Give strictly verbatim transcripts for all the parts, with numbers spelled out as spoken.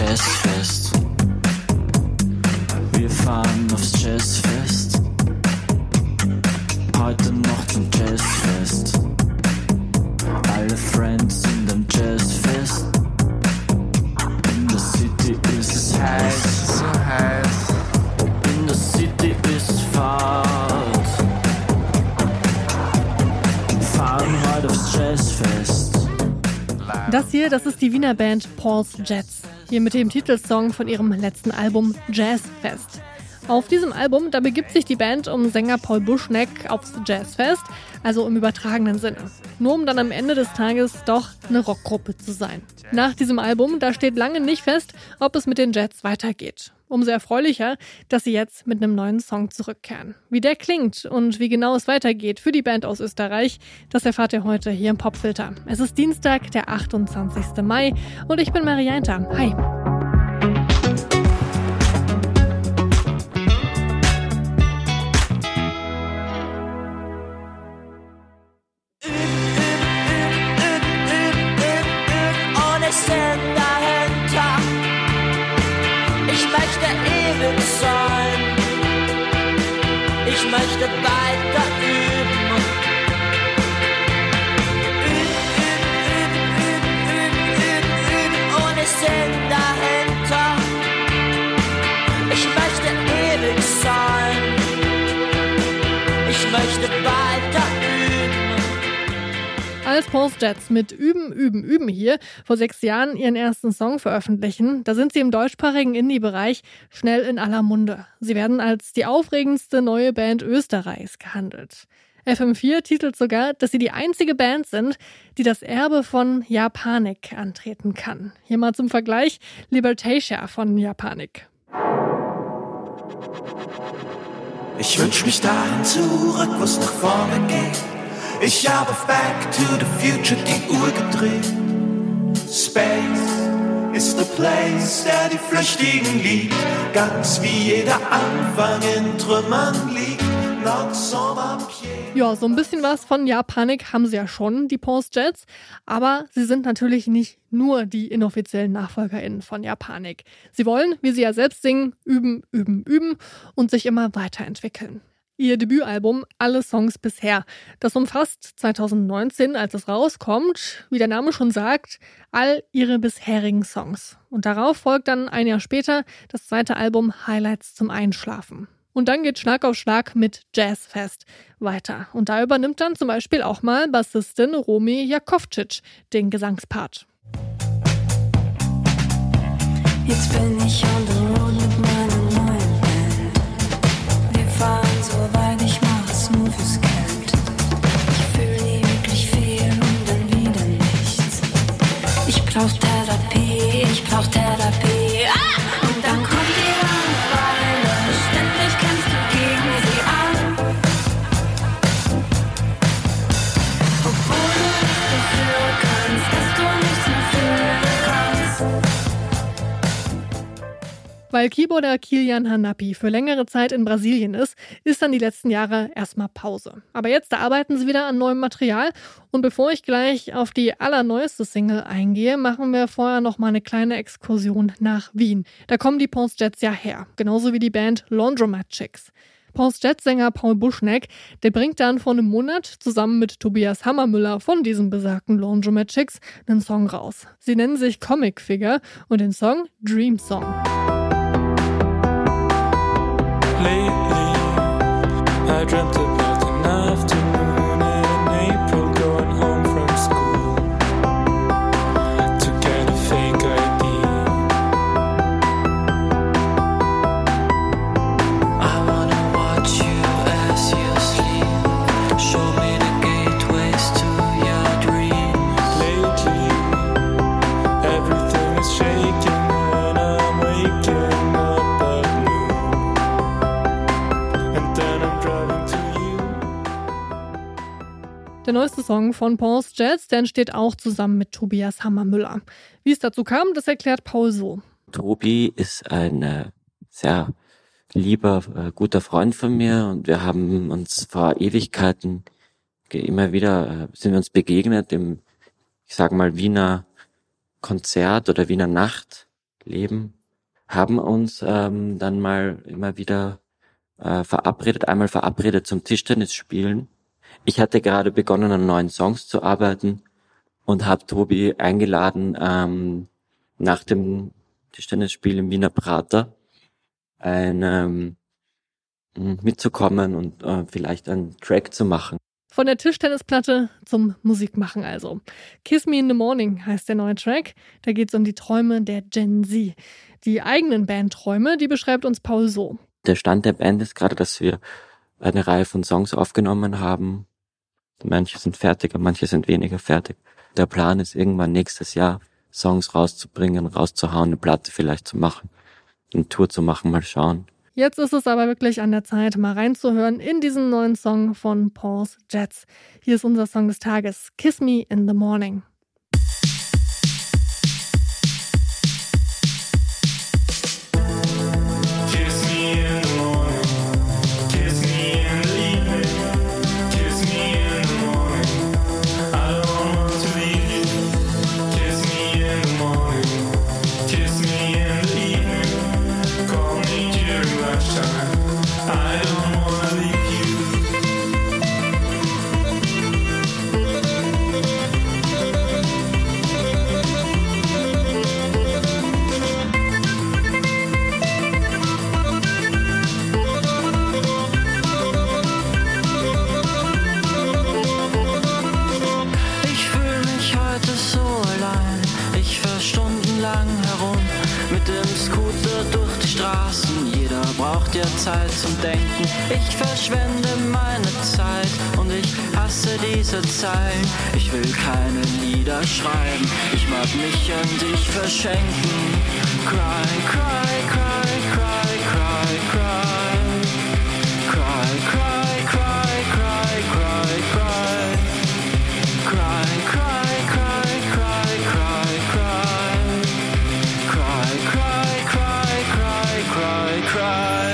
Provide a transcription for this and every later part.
Jazzfest. Wir fahren aufs Jazzfest. Heute noch zum Jazzfest. Alle Friends sind am Jazzfest. In der City ist es heiß, so heiß. In der City ist es Fahrt. Wir fahren heute aufs Jazzfest. Das hier, das ist die Wiener Band Paul's Jets. Hier mit dem Titelsong von ihrem letzten Album Jazzfest. Auf diesem Album, da begibt sich die Band um Sänger Paul Buschneck aufs Jazzfest, also im übertragenen Sinne. Nur um dann am Ende des Tages doch eine Rockgruppe zu sein. Nach diesem Album, da steht lange nicht fest, ob es mit den Jets weitergeht. Umso erfreulicher, dass sie jetzt mit einem neuen Song zurückkehren. Wie der klingt und wie genau es weitergeht für die Band aus Österreich, das erfahrt ihr heute hier im Popfilter. Es ist Dienstag, der achtundzwanzigsten Mai und ich bin Marianta. Hi! Ich möchte ewig sein. Ich möchte weiter üben. Üben, üben, üben, üben, üben, üben, ohne Sinn dahinter. Ich möchte ewig sein. Ich möchte weiter üben. Als Paul's Jets mit Üben, Üben, Üben hier vor sechs Jahren ihren ersten Song veröffentlichen, da sind sie im deutschsprachigen Indie-Bereich schnell in aller Munde. Sie werden als die aufregendste neue Band Österreichs gehandelt. F M vier titelt sogar, dass sie die einzige Band sind, die das Erbe von Japanik antreten kann. Hier mal zum Vergleich Libertatia von Japanik. Ich wünsch mich dahin zurück, wo's nach vorne geht. Ich habe auf Back to the Future die Uhr gedreht. Space is the place, der die Flüchtigen liebt. Ganz wie jeder Anfang in Trümmern liegt. Not so vampire. Ja, so ein bisschen was von Japanik haben sie ja schon, die Paul's Jets. Aber sie sind natürlich nicht nur die inoffiziellen NachfolgerInnen von Japanik. Sie wollen, wie sie ja selbst singen, üben, üben, üben und sich immer weiterentwickeln. Ihr Debütalbum Alle Songs bisher. Das umfasst zweitausendneunzehn, als es rauskommt, wie der Name schon sagt, all ihre bisherigen Songs. Und darauf folgt dann ein Jahr später das zweite Album Highlights zum Einschlafen. Und dann geht Schlag auf Schlag mit Jazzfest weiter. Und da übernimmt dann zum Beispiel auch mal Bassistin Romy Jakovčić den Gesangspart. Jetzt bin ich on the road mit meiner neuen Band. Wir fahren so weit, ich mach es nur fürs Geld. Ich fühl nie wirklich viel und dann wieder nichts. Ich brauch Therapie, ich brauch Therapie. Ah! Und dann kommt die Langeweile. Ständig kämpfst du gegen sie an. Obwohl du nichts dafür kannst, dass du nichts mehr fühlen kannst. Weil Keyboarder Kilian Hanapi für längere Zeit in Brasilien ist, ist dann die letzten Jahre erstmal Pause. Aber jetzt, da arbeiten sie wieder an neuem Material. Und bevor ich gleich auf die allerneueste Single eingehe, machen wir vorher noch mal eine kleine Exkursion nach Wien. Da kommen die Paul's Jets ja her, genauso wie die Band Laundromat Chicks. Paul's Jets-Sänger Paul Buschneck, der bringt dann vor einem Monat zusammen mit Tobias Hammermüller von diesen besagten Laundromat Chicks einen Song raus. Sie nennen sich Comic Figure und den Song Dream Song. Lately, I dreamt about an afternoon in April, going home from school to get a fake I D. I wanna watch you as you sleep, show me the gateways to your dreams. Lately, everything is shaking when I'm waking up at noon. And then I'm driving to you. Der neueste Song von Paul's Jets, der entsteht auch zusammen mit Tobias Hammermüller. Wie es dazu kam, das erklärt Paul so. Tobi ist ein äh, sehr lieber, äh, guter Freund von mir und wir haben uns vor Ewigkeiten ge- immer wieder, äh, sind wir uns begegnet im, ich sag mal, Wiener Konzert oder Wiener Nacht leben, haben uns ähm, dann mal immer wieder äh, verabredet, einmal verabredet zum Tischtennis spielen. Ich hatte gerade begonnen, an neuen Songs zu arbeiten und habe Tobi eingeladen, ähm, nach dem Tischtennisspiel im Wiener Prater ein, ähm, mitzukommen und äh, vielleicht einen Track zu machen. Von der Tischtennisplatte zum Musikmachen also. Kiss Me in the Morning heißt der neue Track. Da geht es um die Träume der Gen Z. Die eigenen Bandträume, die beschreibt uns Paul so. Der Stand der Band ist gerade, dass wir eine Reihe von Songs aufgenommen haben. Manche sind fertiger, manche sind weniger fertig. Der Plan ist irgendwann nächstes Jahr Songs rauszubringen, rauszuhauen, eine Platte vielleicht zu machen, eine Tour zu machen, mal schauen. Jetzt ist es aber wirklich an der Zeit, mal reinzuhören in diesen neuen Song von Paul's Jets. Hier ist unser Song des Tages, Kiss Me in the Morning. Jeder braucht ja Zeit zum Denken. Ich verschwende meine Zeit und ich hasse diese Zeilen. Ich will keine Lieder schreiben, ich mag mich an dich verschenken. Cry, cry, cry, cry, cry, cry. Cry, cry, cry, cry, cry, cry. Cry, cry, cry, cry, cry, cry. Cry, cry, cry, cry, cry, cry.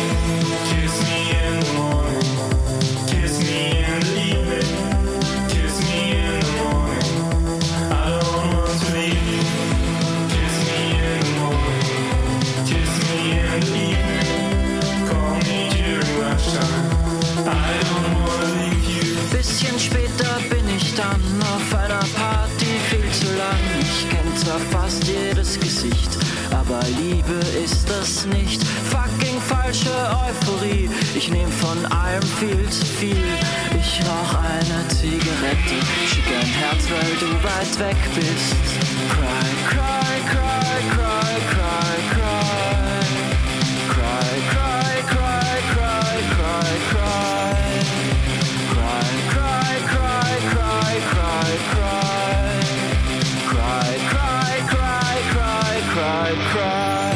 Kiss me in the morning, kiss me in the evening, kiss me in the morning. I don't want to leave you. Kiss me in the morning, kiss me in the evening. Call me during lunchtime. I don't want to leave you. Bisschen später bin ich dann auf einer Party, viel zu lang. Ich kenn zwar fast jedes Gesicht, aber Liebe ist das nicht. Fucking falsche Euphorie. Ich nehm von allem viel zu viel. Ich rauch eine Zigarette, schick ein Herz, weil du weit weg bist. Cry, cry, cry, cry, cry, cry. Cry, cry, cry, cry, cry, cry. Cry, cry, cry, cry, cry, cry. Cry, cry, cry, cry, cry, cry.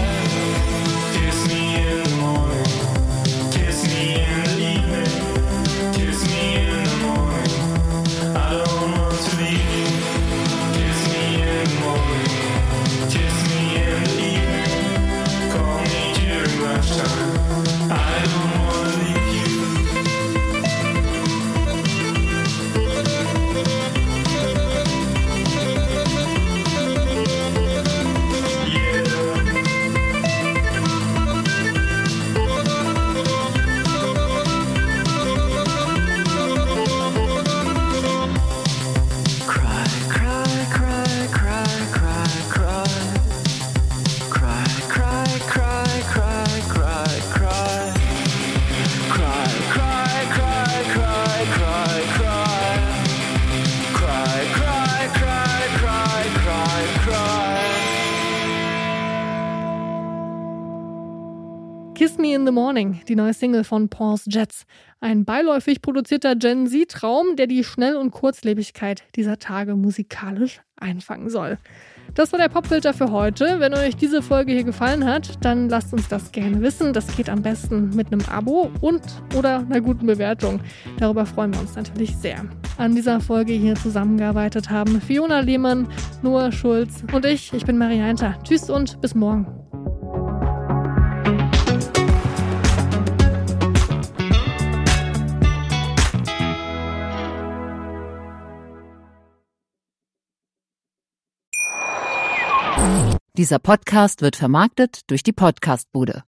Kiss me in the morning, kiss me in the evening, kiss me in the morning. I don't want to leave you. Kiss me in the morning, kiss me in the evening. Call me during lunchtime. I don't want to leave you. Cry, cry, cry, cry, cry, cry. Cry, cry, cry, cry, cry, cry. Cry, cry, cry, cry, cry, cry. Cry, cry, cry, cry, cry, cry. Kiss Me in the Morning, die neue Single von Paul's Jets. Ein beiläufig produzierter Gen Z-Traum, der die Schnell- und Kurzlebigkeit dieser Tage musikalisch einfangen soll. Das war der Popfilter für heute. Wenn euch diese Folge hier gefallen hat, dann lasst uns das gerne wissen. Das geht am besten mit einem Abo und oder einer guten Bewertung. Darüber freuen wir uns natürlich sehr. An dieser Folge hier zusammengearbeitet haben Fiona Lehmann, Noah Schulz und ich. Ich bin Maria Hinter. Tschüss und bis morgen. Dieser Podcast wird vermarktet durch die Podcastbude.